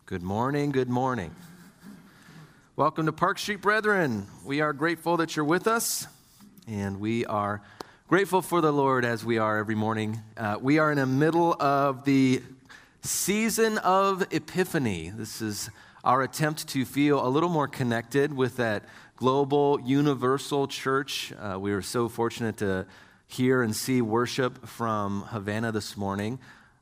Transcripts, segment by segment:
Good morning, good morning. Welcome to Park Street Brethren. We are grateful that you're with us, and we are grateful for the Lord as we are every morning. We are in the middle of the season of Epiphany. This is our attempt to feel a little more connected with that global, universal church. We are so fortunate to hear and see worship from Havana this morning.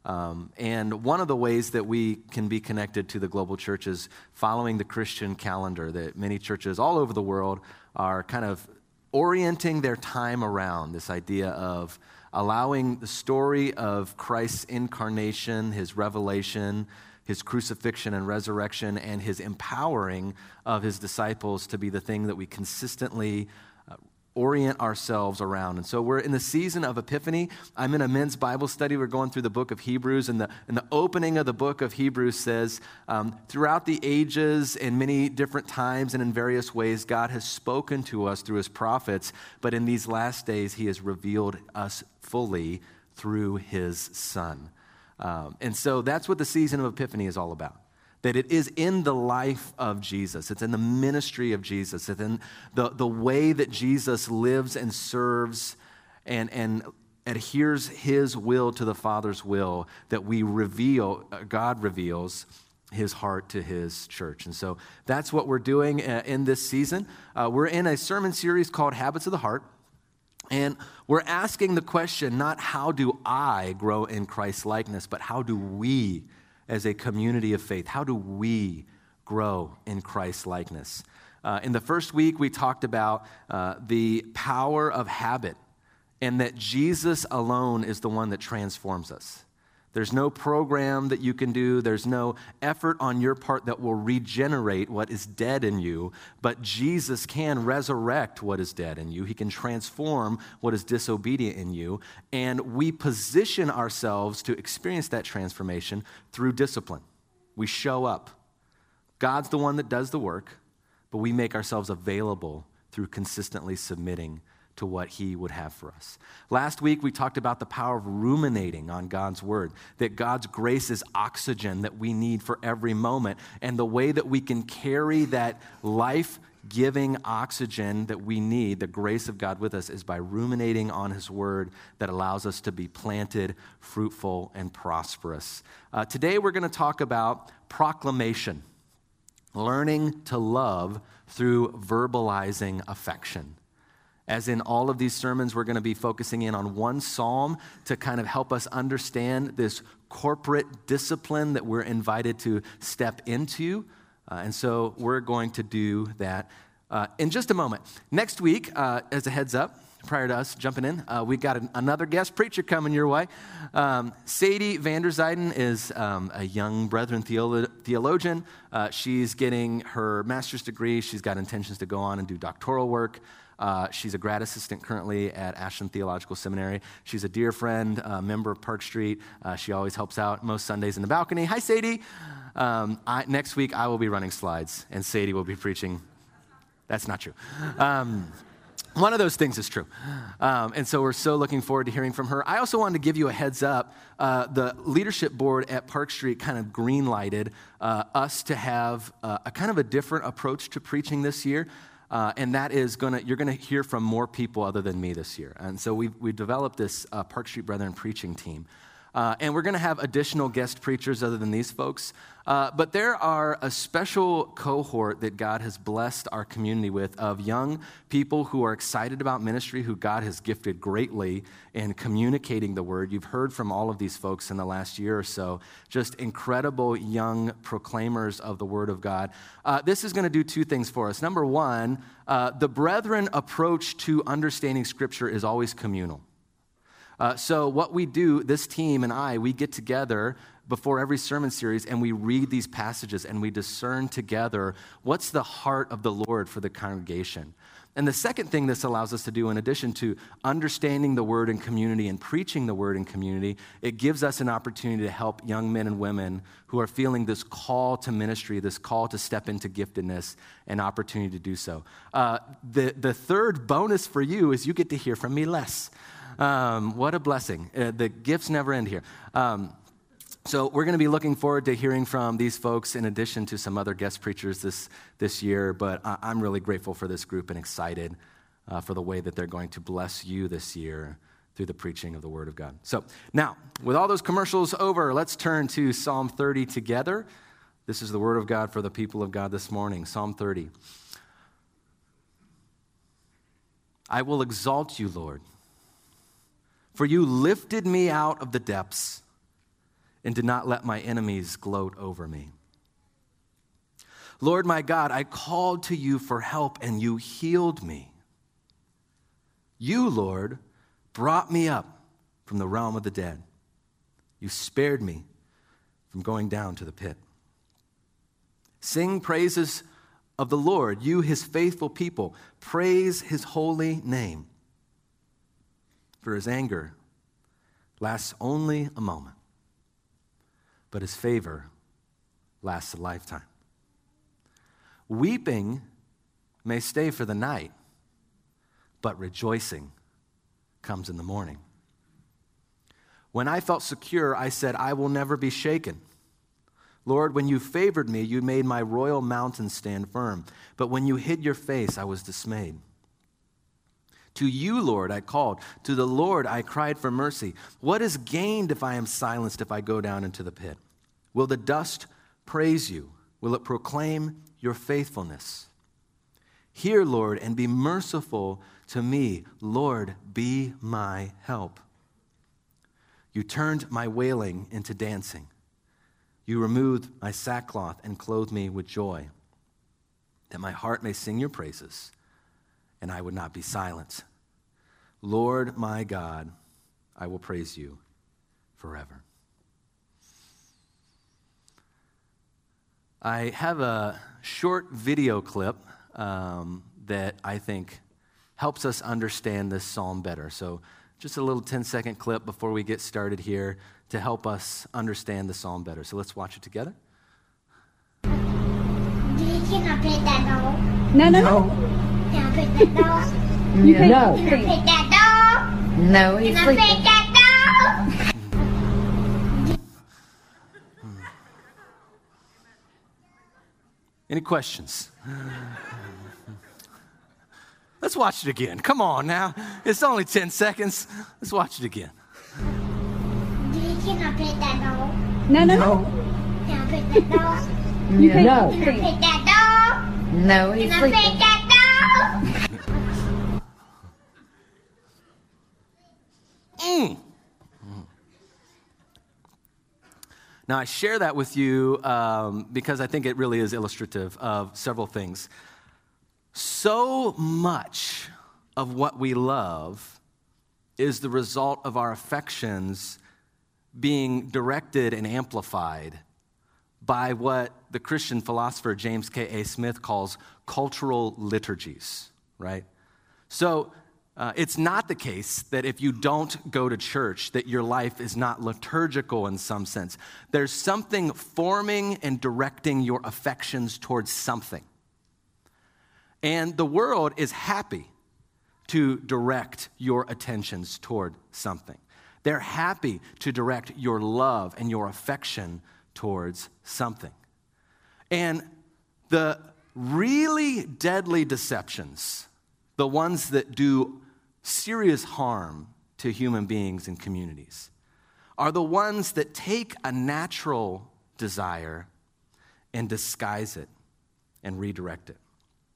And one of the ways that we can be connected to the global church is following the Christian calendar that many churches all over the world are kind of orienting their time around, this idea of allowing the story of Christ's incarnation, his revelation, his crucifixion and resurrection, and his empowering of his disciples to be the thing that we consistently orient ourselves around. And so we're in the season of Epiphany. I'm in a men's Bible study. We're going through the book of Hebrews, and the opening of the book of Hebrews says, throughout the ages, in many different times and in various ways, God has spoken to us through his prophets, but in these last days, he has revealed us fully through his Son. And so that's what the season of Epiphany is all about. That it is in the life of Jesus. It's in the ministry of Jesus. It's in the way that Jesus lives and serves and adheres his will to the Father's will that we reveal, God reveals his heart to his church. And so that's what we're doing in this season. We're in a sermon series called Habits of the Heart. And we're asking the question, not how do I grow in Christ's likeness, but how do we as a community of faith, how do we grow in Christ's likeness? In the first week, we talked about the power of habit and that Jesus alone is the one that transforms us. There's no program that you can do. There's no effort on your part that will regenerate what is dead in you, but Jesus can resurrect what is dead in you. He can transform what is disobedient in you, and we position ourselves to experience that transformation through discipline. We show up. God's the one that does the work, but we make ourselves available through consistently submitting to what he would have for us. Last week, we talked about the power of ruminating on God's word, that God's grace is oxygen that we need for every moment, and the way that we can carry that life-giving oxygen that we need, the grace of God with us, is by ruminating on his word that allows us to be planted, fruitful, and prosperous. Today, we're going to talk about proclamation, learning to love through verbalizing affection. As in all of these sermons, we're going to be focusing in on one psalm to kind of help us understand this corporate discipline that we're invited to step into. And so we're going to do that in just a moment. Next week, as a heads up, prior to us jumping in, we've got another guest preacher coming your way. Sadie Vanderzijden is a young Brethren theologian. She's getting her master's degree. She's got intentions to go on and do doctoral work. She's a grad assistant currently at Ashland Theological Seminary. She's a dear friend, a member of Park Street. She always helps out most Sundays in the balcony. Hi, Sadie. Next week, I will be running slides, and Sadie will be preaching. That's not true. One of those things is true. And so we're so looking forward to hearing from her. I also wanted to give you a heads up. The leadership board at Park Street kind of green-lighted us to have a kind of a different approach to preaching this year. And that is you're going to hear from more people other than me this year. And so we've developed this Park Street Brethren preaching team. And we're going to have additional guest preachers other than these folks. But there are a special cohort that God has blessed our community with of young people who are excited about ministry, who God has gifted greatly in communicating the word. You've heard from all of these folks in the last year or so, just incredible young proclaimers of the word of God. This is going to do two things for us. Number one, the Brethren approach to understanding Scripture is always communal. So what we do, this team and I, we get together before every sermon series and we read these passages and we discern together what's the heart of the Lord for the congregation. And the second thing this allows us to do, in addition to understanding the word in community and preaching the word in community, it gives us an opportunity to help young men and women who are feeling this call to ministry, this call to step into giftedness, an opportunity to do so. The third bonus for you is you get to hear from me less. What a blessing. The gifts never end here. So we're going to be looking forward to hearing from these folks in addition to some other guest preachers this year, but I'm really grateful for this group and excited for the way that they're going to bless you this year through the preaching of the Word of God. So now, with all those commercials over, let's turn to Psalm 30 together. This is the Word of God for the people of God this morning, Psalm 30. I will exalt you, Lord, for you lifted me out of the depths and did not let my enemies gloat over me. Lord my God, I called to you for help, and you healed me. You, Lord, brought me up from the realm of the dead. You spared me from going down to the pit. Sing praises of the Lord, you, his faithful people. Praise his holy name. For his anger lasts only a moment, but his favor lasts a lifetime. Weeping may stay for the night, but rejoicing comes in the morning. When I felt secure, I said, I will never be shaken. Lord, when you favored me, you made my royal mountain stand firm. But when you hid your face, I was dismayed. To you, Lord, I called. To the Lord, I cried for mercy. What is gained if I am silenced, if I go down into the pit? Will the dust praise you? Will it proclaim your faithfulness? Hear, Lord, and be merciful to me. Lord, be my help. You turned my wailing into dancing. You removed my sackcloth and clothed me with joy, that my heart may sing your praises, and I would not be silent. Lord, my God, I will praise you forever. I have a short video clip that I think helps us understand this psalm better. So just a little 10-second clip before we get started here to help us understand the psalm better. So let's watch it together. Can I pet that dog? No. Can I pet that dog? No. Can I pet that dog? No, he's Can I sleeping. pet that dog? Any questions? Let's watch it again. Come on now. It's only 10 seconds. Let's watch it again. Can I pet that dog? No. Can I pet that dog? No. Can I pet that dog? No, he's Can I sleeping. pet that dog? Now, I share that with you because I think it really is illustrative of several things. So much of what we love is the result of our affections being directed and amplified by what the Christian philosopher James K.A. Smith calls cultural liturgies, right? So it's not the case that if you don't go to church, that your life is not liturgical in some sense. There's something forming and directing your affections towards something. And the world is happy to direct your attentions toward something. They're happy to direct your love and your affection towards something. And the really deadly deceptions, the ones that do serious harm to human beings and communities, are the ones that take a natural desire and disguise it and redirect it.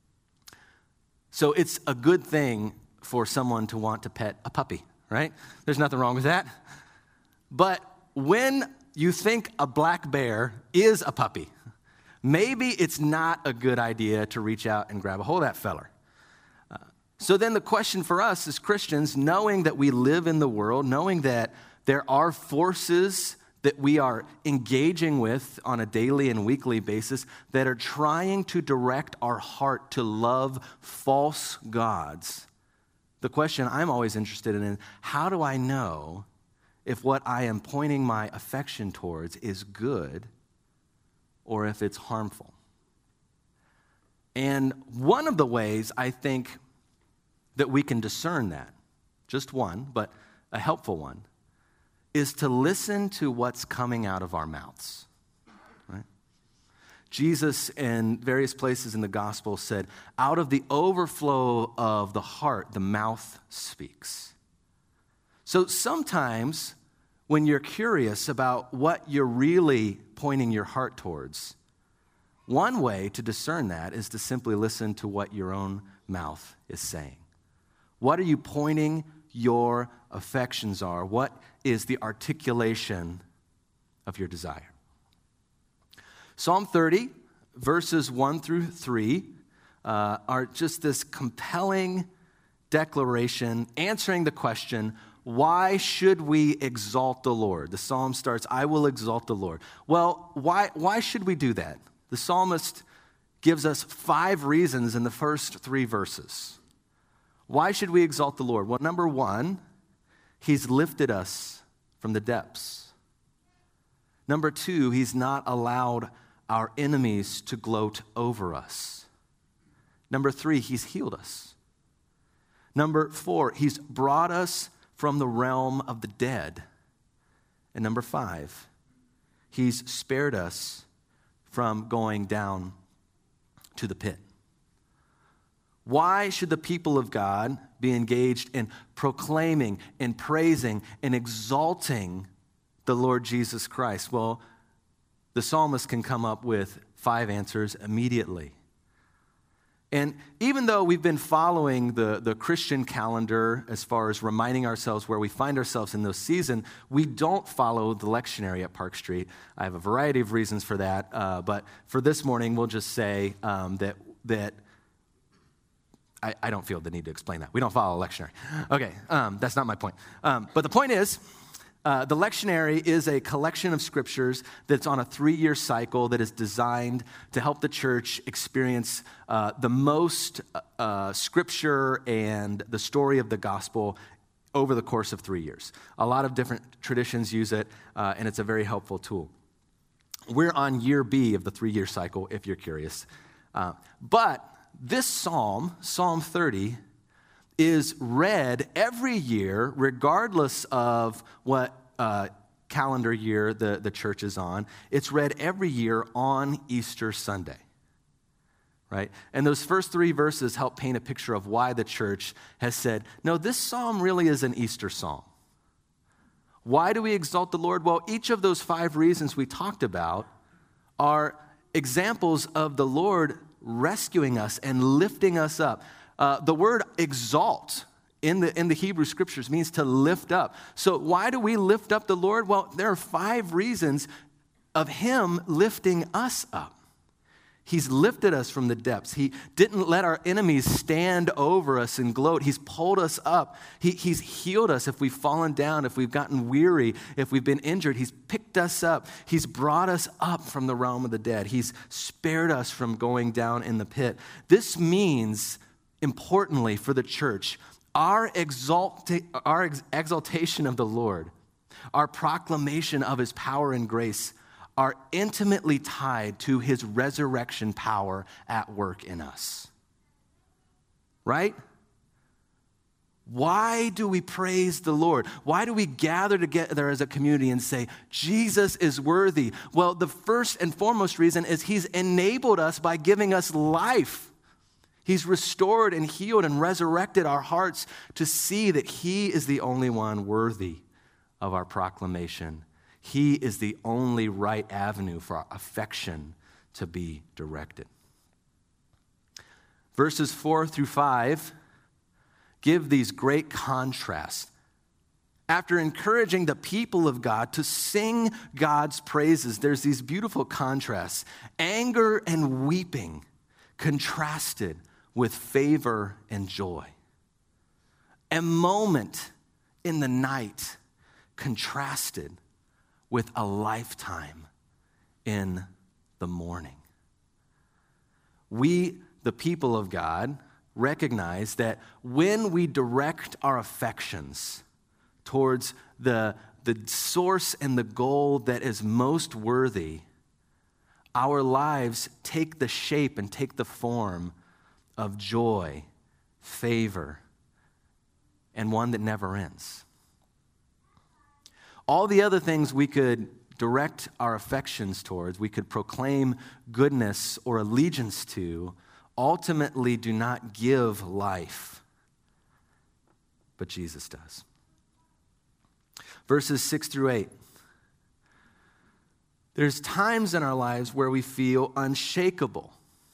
So it's a good thing for someone to want to pet a puppy, right? There's nothing wrong with that. But when you think a black bear is a puppy, maybe it's not a good idea to reach out and grab a hold of that feller. So then the question for us as Christians, knowing that we live in the world, knowing that there are forces that we are engaging with on a daily and weekly basis that are trying to direct our heart to love false gods, the question I'm always interested in is, how do I know if what I am pointing my affection towards is good or if it's harmful? And one of the ways I think that we can discern that, just one, but a helpful one, is to listen to what's coming out of our mouths. Right? Jesus, in various places in the gospel, said, out of the overflow of the heart, the mouth speaks. So sometimes when you're curious about what you're really pointing your heart towards, one way to discern that is to simply listen to what your own mouth is saying. What are you pointing your affections are? What is the articulation of your desire? Psalm 30, verses 1 through 3, are just this compelling declaration answering the question, why should we exalt the Lord? The psalm starts, I will exalt the Lord. Well, why should we do that? The psalmist gives us 5 reasons in the first 3 verses. Why should we exalt the Lord? Well, number 1, he's lifted us from the depths. Number 2, he's not allowed our enemies to gloat over us. Number 3, he's healed us. Number 4, he's brought us from the realm of the dead. And number 5, he's spared us from going down to the pit. Why should the people of God be engaged in proclaiming and praising and exalting the Lord Jesus Christ? Well, the psalmist can come up with 5 answers immediately. And even though we've been following the Christian calendar as far as reminding ourselves where we find ourselves in this season, we don't follow the lectionary at Park Street. I have a variety of reasons for that, but for this morning, we'll just say that I don't feel the need to explain that. We don't follow a lectionary. Okay, that's not my point. But the point is, the lectionary is a collection of scriptures that's on a 3-year cycle that is designed to help the church experience the most scripture and the story of the gospel over the course of 3 years. A lot of different traditions use it, and it's a very helpful tool. We're on year B of the 3-year cycle, if you're curious. But this psalm, Psalm 30, is read every year, regardless of what calendar year the church is on. It's read every year on Easter Sunday, right? And those first 3 verses help paint a picture of why the church has said, no, this psalm really is an Easter psalm. Why do we exalt the Lord? Well, each of those 5 reasons we talked about are examples of the Lord rescuing us and lifting us up. The word exalt in the Hebrew scriptures means to lift up. So why do we lift up the Lord? Well, there are 5 reasons of him lifting us up. He's lifted us from the depths. He didn't let our enemies stand over us and gloat. He's pulled us up. He's healed us if we've fallen down, if we've gotten weary, if we've been injured. He's picked us up. He's brought us up from the realm of the dead. He's spared us from going down in the pit. This means, importantly for the church, our exaltation of the Lord, our proclamation of his power and grace are intimately tied to his resurrection power at work in us. Right? Why do we praise the Lord? Why do we gather together as a community and say, Jesus is worthy? Well, the first and foremost reason is he's enabled us by giving us life. He's restored and healed and resurrected our hearts to see that he is the only one worthy of our proclamation. He is the only right avenue for our affection to be directed. Verses 4 through 5 give these great contrasts. After encouraging the people of God to sing God's praises, there's these beautiful contrasts. Anger and weeping contrasted with favor and joy. A moment in the night contrasted with a lifetime in the morning. We, the people of God, recognize that when we direct our affections towards the source and the goal that is most worthy, our lives take the shape and take the form of joy, favor, and one that never ends. All the other things we could direct our affections towards, we could proclaim goodness or allegiance to, ultimately do not give life. But Jesus does. Verses 6 through 8. There's times in our lives where we feel unshakable.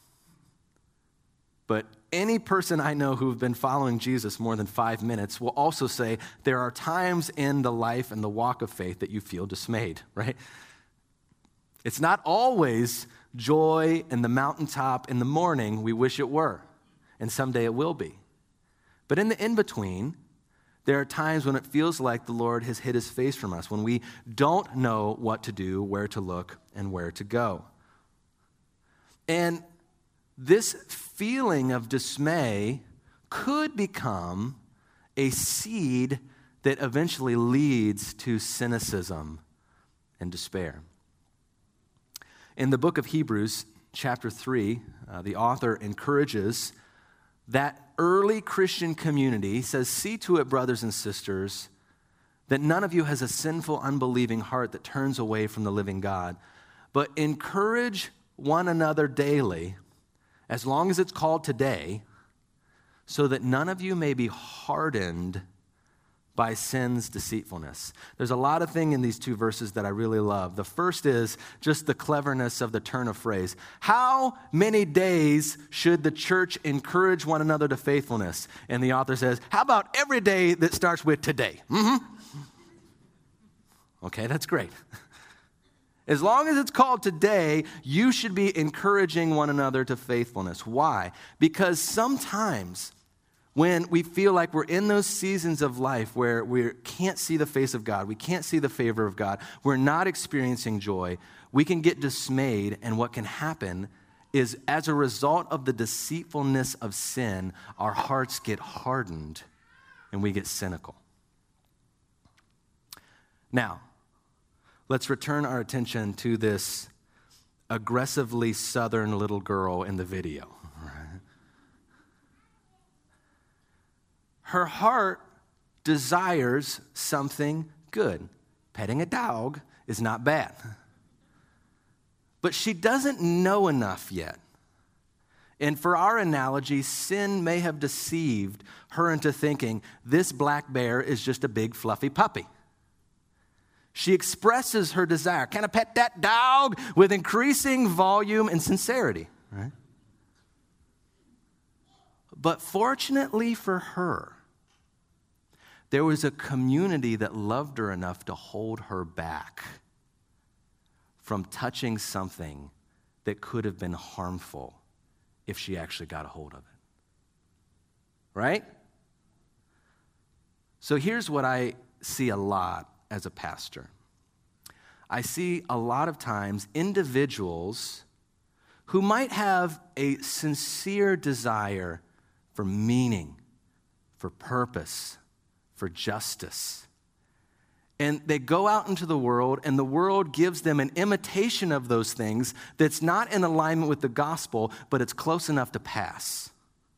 But any person I know who have been following Jesus more than 5 minutes will also say there are times in the life and the walk of faith that you feel dismayed, right? It's not always joy in the mountaintop in the morning. We wish it were, and someday it will be. But in the in-between, there are times when it feels like the Lord has hid his face from us, when we don't know what to do, where to look, and where to go. And this feeling of dismay could become a seed that eventually leads to cynicism and despair. In the book of Hebrews, chapter 3, the author encourages that early Christian community, says, "See to it, brothers and sisters, that none of you has a sinful, unbelieving heart that turns away from the living God, but encourage one another daily, as long as it's called today, so that none of you may be hardened by sin's deceitfulness." There's a lot of things in these two verses that I really love. The first is just the cleverness of the turn of phrase. How many days should the church encourage one another to faithfulness? And the author says, how about every day that starts with today? Okay, that's great. As long as it's called today, you should be encouraging one another to faithfulness. Why? Because sometimes when we feel like we're in those seasons of life where we can't see the face of God, we can't see the favor of God, we're not experiencing joy, we can get dismayed, and what can happen is, as a result of the deceitfulness of sin, our hearts get hardened and we get cynical. Now, let's return our attention to this aggressively southern little girl in the video. Her heart desires something good. Petting a dog is not bad. But she doesn't know enough yet. And for our analogy, sin may have deceived her into thinking this black bear is just a big fluffy puppy. She expresses her desire, can I pet that dog, with increasing volume and sincerity, right? But fortunately for her, there was a community that loved her enough to hold her back from touching something that could have been harmful if she actually got a hold of it. Right? So here's what I see a lot as a pastor. I see a lot of times individuals who might have a sincere desire for meaning, for purpose, for justice. And they go out into the world, and the world gives them an imitation of those things that's not in alignment with the gospel, but it's close enough to pass.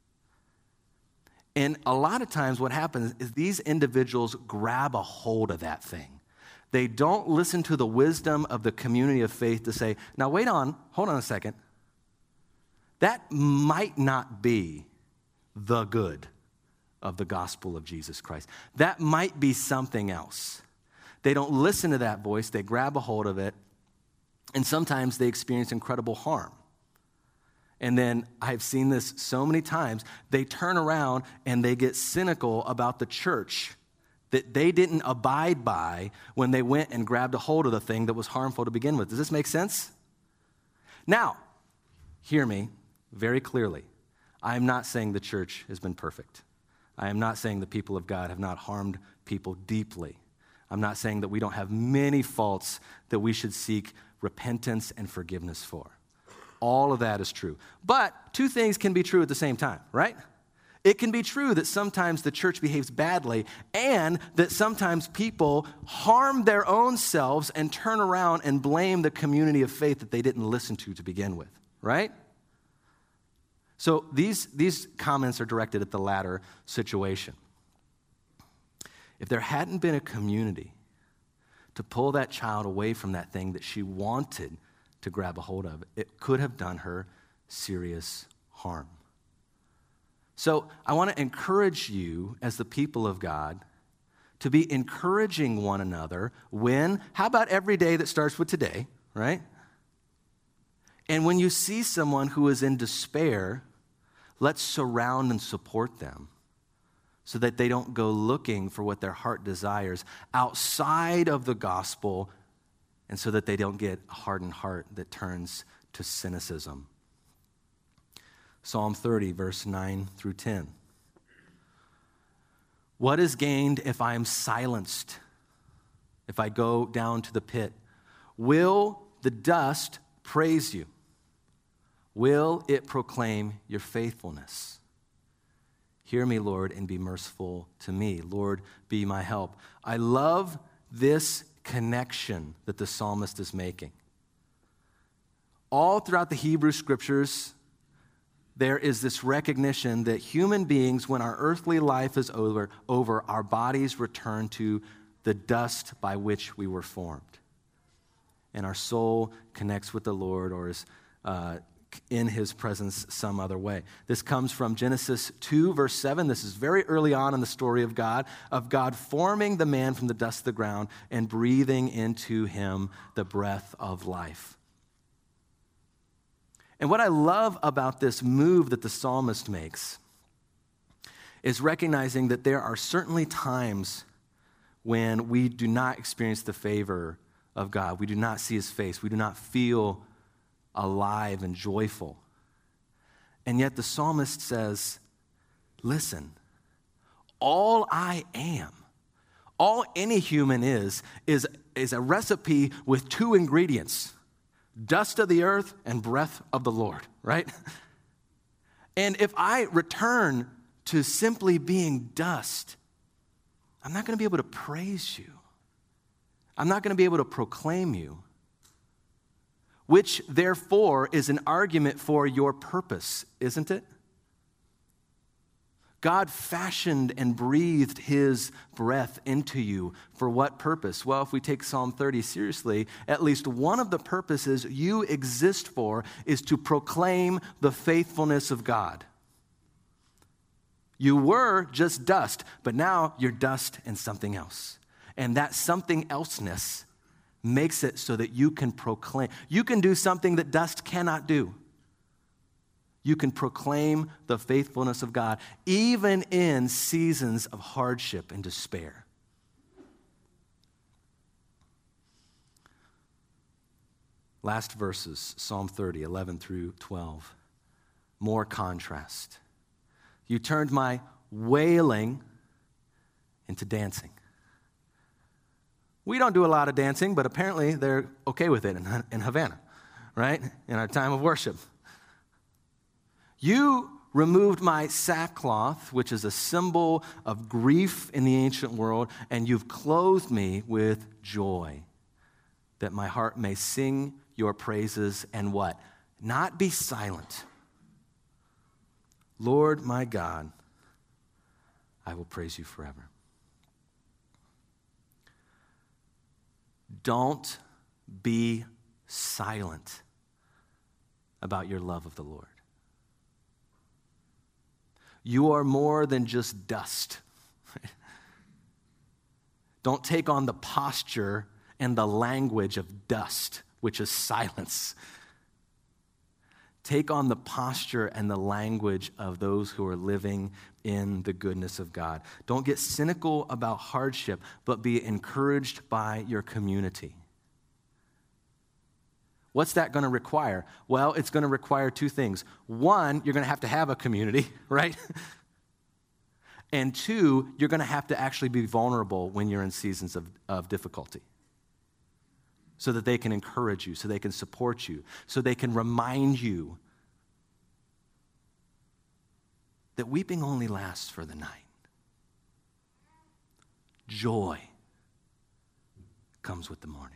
And a lot of times what happens is these individuals grab a hold of that thing. They don't listen to the wisdom of the community of faith to say, now hold on a second. That might not be the good of the gospel of Jesus Christ. That might be something else. They don't listen to that voice. They grab a hold of it, and sometimes they experience incredible harm. And then I've seen this so many times, they turn around and they get cynical about the church that they didn't abide by when they went and grabbed a hold of the thing that was harmful to begin with. Does this make sense? Now, hear me very clearly. I am not saying the church has been perfect. I am not saying the people of God have not harmed people deeply. I'm not saying that we don't have many faults that we should seek repentance and forgiveness for. All of that is true. But two things can be true at the same time, right? It can be true that sometimes the church behaves badly and that sometimes people harm their own selves and turn around and blame the community of faith that they didn't listen to begin with, right? So these comments are directed at the latter situation. If there hadn't been a community to pull that child away from that thing that she wanted to grab a hold of. It could have done her serious harm. So I want to encourage you as the people of God to be encouraging one another how about every day that starts with today, right? And when you see someone who is in despair, let's surround and support them so that they don't go looking for what their heart desires outside of the gospel, and so that they don't get a hardened heart that turns to cynicism. Psalm 30, verse 9 through 10. What is gained if I am silenced, if I go down to the pit? Will the dust praise you? Will it proclaim your faithfulness? Hear me, Lord, and be merciful to me. Lord, be my help. I love this connection that the psalmist is making. All throughout the Hebrew scriptures, there is this recognition that human beings, when our earthly life is over, our bodies return to the dust by which we were formed. And our soul connects with the Lord, or is in his presence some other way. This comes from Genesis 2, verse 7. This is very early on in the story of God forming the man from the dust of the ground and breathing into him the breath of life. And what I love about this move that the psalmist makes is recognizing that there are certainly times when we do not experience the favor of God. We do not see his face. We do not feel alive and joyful. And yet the psalmist says, listen, all I am, all any human is a recipe with two ingredients: dust of the earth and breath of the Lord, right? And if I return to simply being dust, I'm not going to be able to praise you. I'm not going to be able to proclaim you, which therefore is an argument for your purpose, isn't it? God fashioned and breathed his breath into you. For what purpose? Well, if we take Psalm 30 seriously, at least one of the purposes you exist for is to proclaim the faithfulness of God. You were just dust, but now you're dust and something else. And that something elseness makes it so that you can proclaim. You can do something that dust cannot do. You can proclaim the faithfulness of God, even in seasons of hardship and despair. Last verses, Psalm 30, 11 through 12. More contrast. You turned my wailing into dancing. We don't do a lot of dancing, but apparently they're okay with it in Havana, right? In our time of worship. You removed my sackcloth, which is a symbol of grief in the ancient world, and you've clothed me with joy, that my heart may sing your praises and what? Not be silent. Lord my God, I will praise you forever. Don't be silent about your love of the Lord. You are more than just dust. Don't take on the posture and the language of dust, which is silence. Take on the posture and the language of those who are living in the goodness of God. Don't get cynical about hardship, but be encouraged by your community. What's that going to require? Well, it's going to require two things. One, you're going to have a community, right? And two, you're going to have to actually be vulnerable when you're in seasons of difficulty, so that they can encourage you, so they can support you, so they can remind you that weeping only lasts for the night. Joy comes with the morning.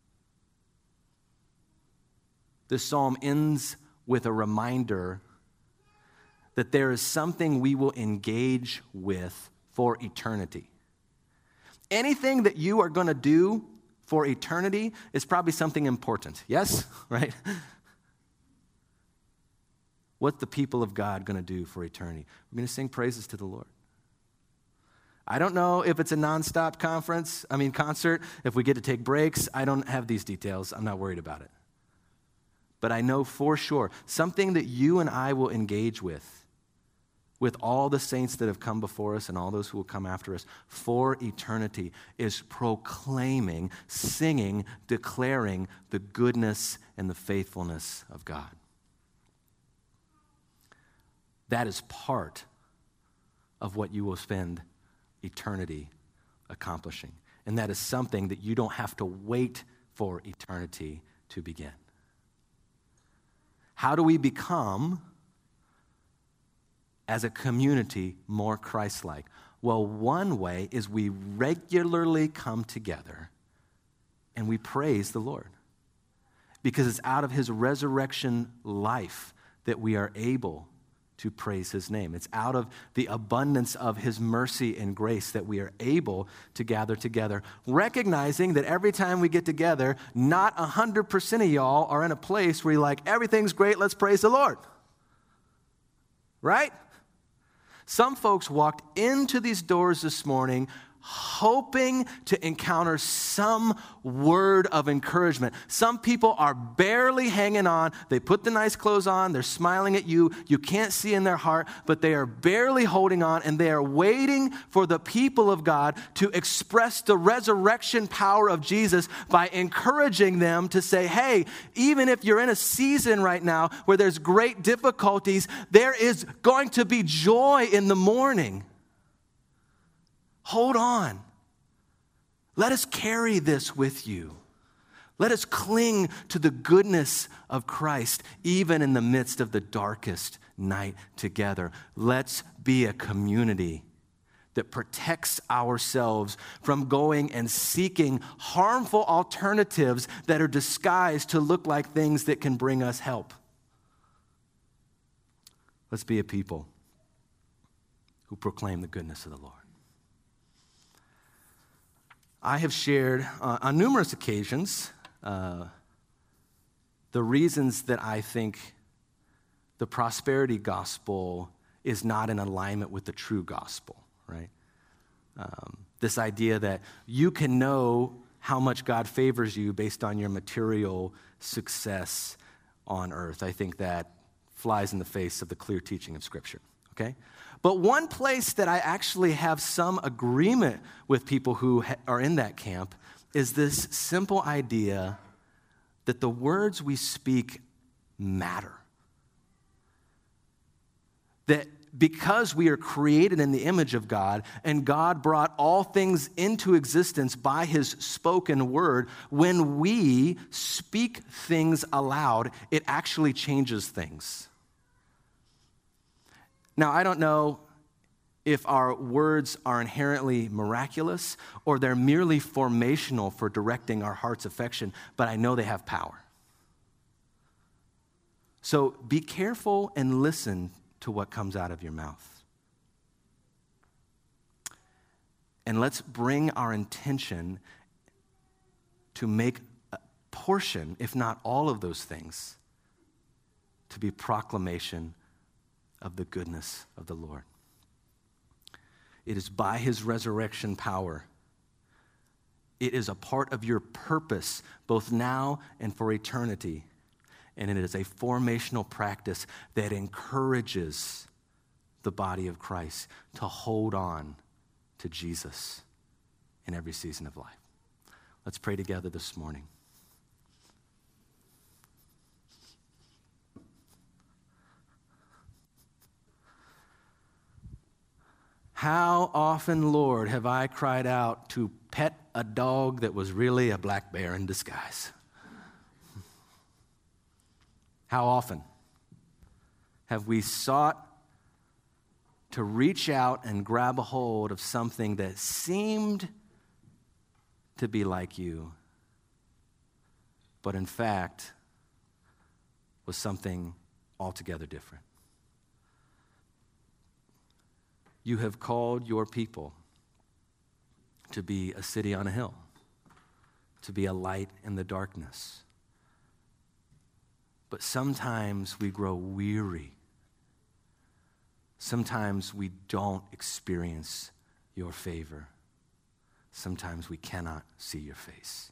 This psalm ends with a reminder that there is something we will engage with for eternity. Anything that you are going to do for eternity is probably something important. Yes? Right? What's the people of God going to do for eternity? We're going to sing praises to the Lord. I don't know if it's a nonstop concert, if we get to take breaks. I don't have these details. I'm not worried about it. But I know for sure, something that you and I will engage with all the saints that have come before us and all those who will come after us for eternity, is proclaiming, singing, declaring the goodness and the faithfulness of God. That is part of what you will spend eternity accomplishing. And that is something that you don't have to wait for eternity to begin. How do we become, as a community, more Christ-like? Well, one way is we regularly come together and we praise the Lord. Because it's out of his resurrection life that we are able to praise his name. It's out of the abundance of his mercy and grace that we are able to gather together, recognizing that every time we get together, not 100% of y'all are in a place where you're like, everything's great, let's praise the Lord. Right? Some folks walked into these doors this morning hoping to encounter some word of encouragement. Some people are barely hanging on. They put the nice clothes on. They're smiling at you. You can't see in their heart, but they are barely holding on, and they are waiting for the people of God to express the resurrection power of Jesus by encouraging them to say, hey, even if you're in a season right now where there's great difficulties, there is going to be joy in the morning. Hold on. Let us carry this with you. Let us cling to the goodness of Christ, even in the midst of the darkest night together. Let's be a community that protects ourselves from going and seeking harmful alternatives that are disguised to look like things that can bring us help. Let's be a people who proclaim the goodness of the Lord. I have shared on numerous occasions the reasons that I think the prosperity gospel is not in alignment with the true gospel, right? This idea that you can know how much God favors you based on your material success on earth. I think that flies in the face of the clear teaching of Scripture, okay? But one place that I actually have some agreement with people who are in that camp is this simple idea that the words we speak matter. That because we are created in the image of God and God brought all things into existence by his spoken word, when we speak things aloud, it actually changes things. Now, I don't know if our words are inherently miraculous or they're merely formational for directing our heart's affection, but I know they have power. So be careful and listen to what comes out of your mouth. And let's bring our intention to make a portion, if not all of those things, to be proclamation of the goodness of the Lord. It is by his resurrection power. It is a part of your purpose, both now and for eternity. And it is a formational practice that encourages the body of Christ to hold on to Jesus in every season of life. Let's pray together this morning. How often, Lord, have I cried out to pet a dog that was really a black bear in disguise? How often have we sought to reach out and grab a hold of something that seemed to be like you, but in fact was something altogether different? You have called your people to be a city on a hill, to be a light in the darkness. But sometimes we grow weary. Sometimes we don't experience your favor. Sometimes we cannot see your face.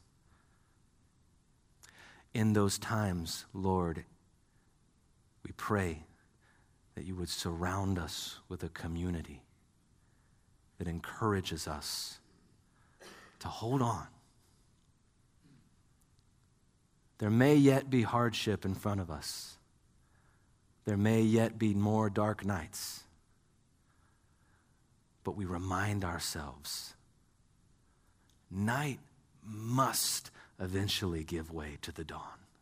In those times, Lord, we pray that you would surround us with a community that encourages us to hold on. There may yet be hardship in front of us. There may yet be more dark nights. But we remind ourselves, night must eventually give way to the dawn.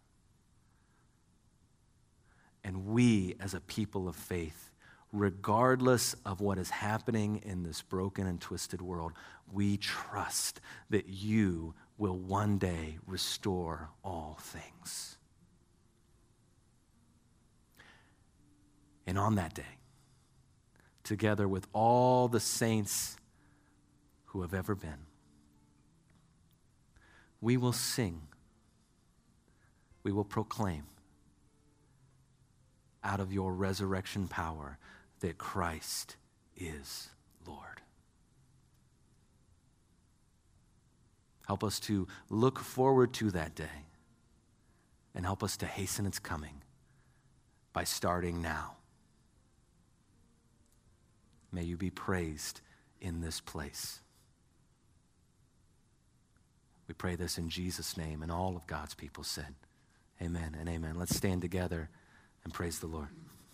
And we, as a people of faith, regardless of what is happening in this broken and twisted world, we trust that you will one day restore all things. And on that day, together with all the saints who have ever been, we will sing, we will proclaim out of your resurrection power that Christ is Lord. Help us to look forward to that day and help us to hasten its coming by starting now. May you be praised in this place. We pray this in Jesus' name, and all of God's people said, amen and amen. Let's stand together and praise the Lord.